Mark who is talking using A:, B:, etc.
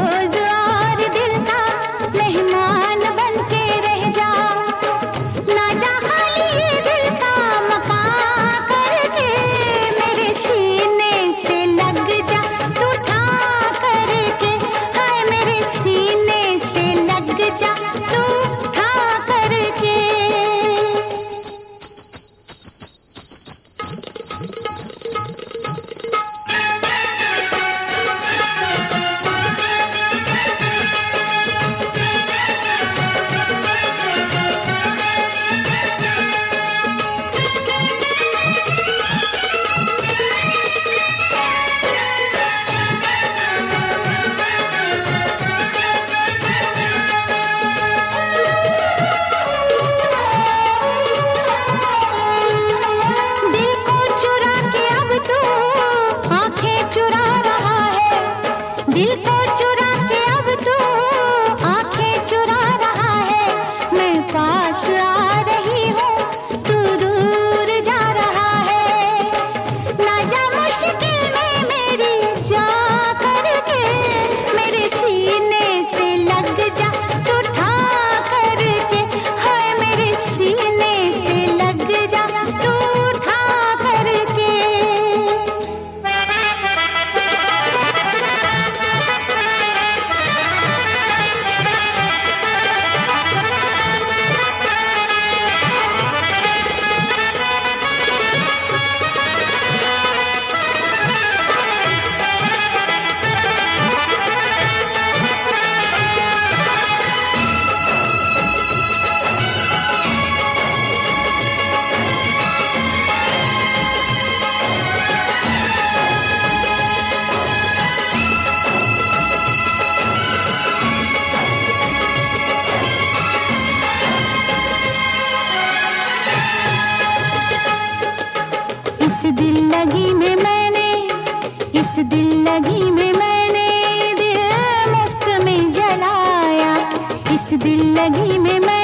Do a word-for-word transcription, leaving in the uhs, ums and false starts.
A: रोज और दिल का मेहमान बन के रह जा, ना जा खाली ये दिल का मकान करके, मेरे सीने से लग जा तू था करके, हाय मेरे सीने से लग जा तू था करके। दिल को चुरा के अब तू आंखें चुरा रहा है, मैं पास आ रही हूँ तू दूर जा रहा है, ना जा मुश्किल में मेरी जा करके, मेरे सीने से लग जा तू था करके, हाय मेरे सीने से लग जा तू था करके। इस दिल लगी में मैंने, इस दिल लगी में मैंने दिल मुफ्त में जलाया, इस दिल लगी में मैं